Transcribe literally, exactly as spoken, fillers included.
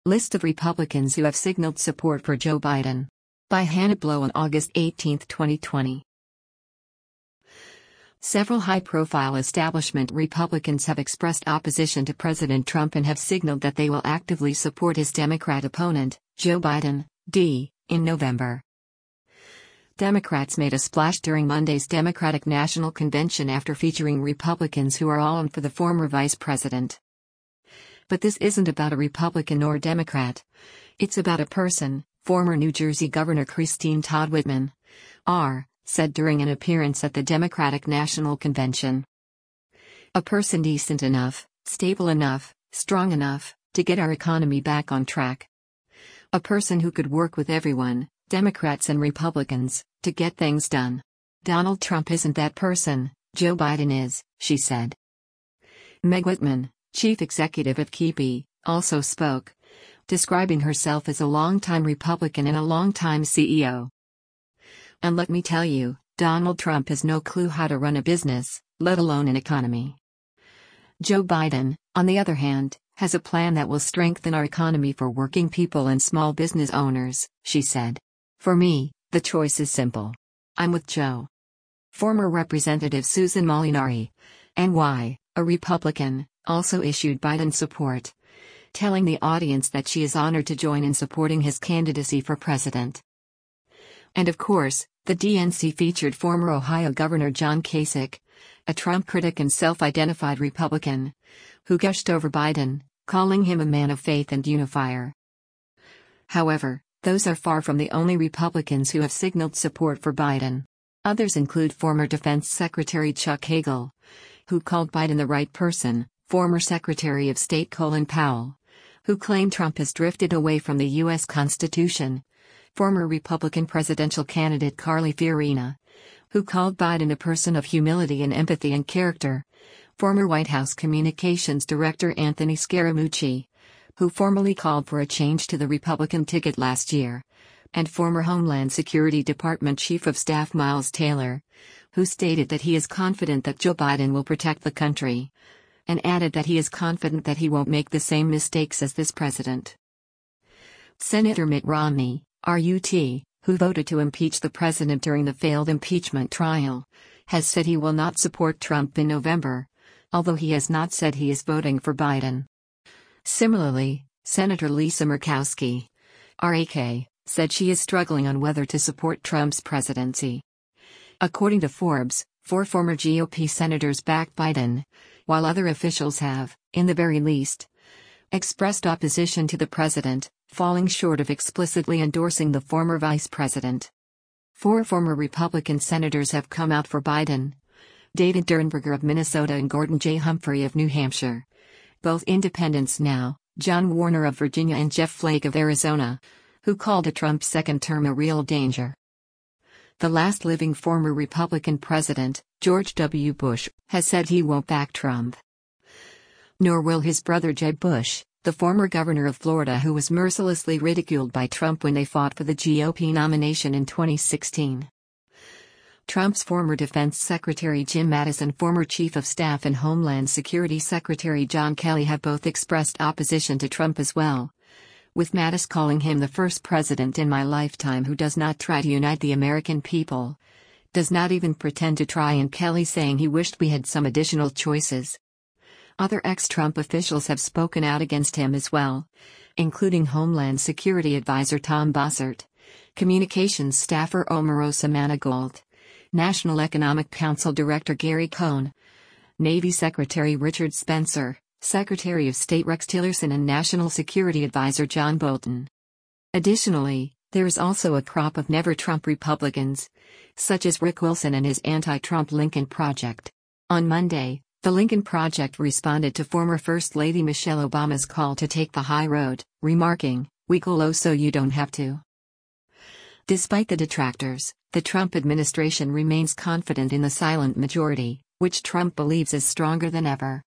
List of Republicans who have signaled support for Joe Biden. By Hannah Blow on August eighteenth, twenty twenty. Several high-profile establishment Republicans have expressed opposition to President Trump and have signaled that they will actively support his Democrat opponent, Joe Biden, D, in November. Democrats made a splash during Monday's Democratic National Convention after featuring Republicans who are all in for the former vice president. But this isn't about a Republican or Democrat. It's about a person, former New Jersey Governor Christine Todd Whitman, R, said during an appearance at the Democratic National Convention. A person decent enough, stable enough, strong enough, to get our economy back on track. A person who could work with everyone, Democrats and Republicans, to get things done. Donald Trump isn't that person, Joe Biden is, she said. Meg Whitman, chief executive of K E P, also spoke, describing herself as a longtime Republican and a longtime C E O. And let me tell you, Donald Trump has no clue how to run a business, let alone an economy. Joe Biden, on the other hand, has a plan that will strengthen our economy for working people and small business owners, she said. For me, the choice is simple. I'm with Joe. Former Representative Susan Molinari, N Y, a Republican, also issued Biden support, telling the audience that she is honored to join in supporting his candidacy for president. And of course, the D N C featured former Ohio Governor John Kasich, a Trump critic and self-identified Republican, who gushed over Biden, calling him a man of faith and unifier. However, those are far from the only Republicans who have signaled support for Biden. Others include former Defense Secretary Chuck Hagel, who called Biden the right person, former Secretary of State Colin Powell, who claimed Trump has drifted away from the U S Constitution, former Republican presidential candidate Carly Fiorina, who called Biden a person of humility and empathy and character, former White House Communications Director Anthony Scaramucci, who formally called for a change to the Republican ticket last year, and former Homeland Security Department Chief of Staff Miles Taylor, who stated that he is confident that Joe Biden will protect the country, and added that he is confident that he won't make the same mistakes as this president. Senator Mitt Romney, R U T, who voted to impeach the president during the failed impeachment trial, has said he will not support Trump in November, although he has not said he is voting for Biden. Similarly, Senator Lisa Murkowski, R A K, said she is struggling on whether to support Trump's presidency. According to Forbes, four former G O P senators backed Biden, while other officials have, in the very least, expressed opposition to the president, falling short of explicitly endorsing the former vice president. Four former Republican senators have come out for Biden: David Dernberger of Minnesota and Gordon J. Humphrey of New Hampshire. Both independents now, John Warner of Virginia and Jeff Flake of Arizona, who called a Trump second term a real danger. The last living former Republican president, George W. Bush, has said he won't back Trump. Nor will his brother Jeb Bush, the former governor of Florida who was mercilessly ridiculed by Trump when they fought for the G O P nomination in twenty sixteen. Trump's former Defense Secretary Jim Mattis and former Chief of Staff and Homeland Security Secretary John Kelly have both expressed opposition to Trump as well, with Mattis calling him the first president in my lifetime who does not try to unite the American people, does not even pretend to try, and Kelly saying he wished we had some additional choices. Other ex-Trump officials have spoken out against him as well, including Homeland Security Advisor Tom Bossert, Communications staffer Omarosa Manigault, National Economic Council Director Gary Cohn, Navy Secretary Richard Spencer, Secretary of State Rex Tillerson, and National Security Advisor John Bolton. Additionally, there is also a crop of never-Trump Republicans, such as Rick Wilson and his anti-Trump Lincoln Project. On Monday, the Lincoln Project responded to former First Lady Michelle Obama's call to take the high road, remarking, "We go low so you don't have to." Despite the detractors, the Trump administration remains confident in the silent majority, which Trump believes is stronger than ever.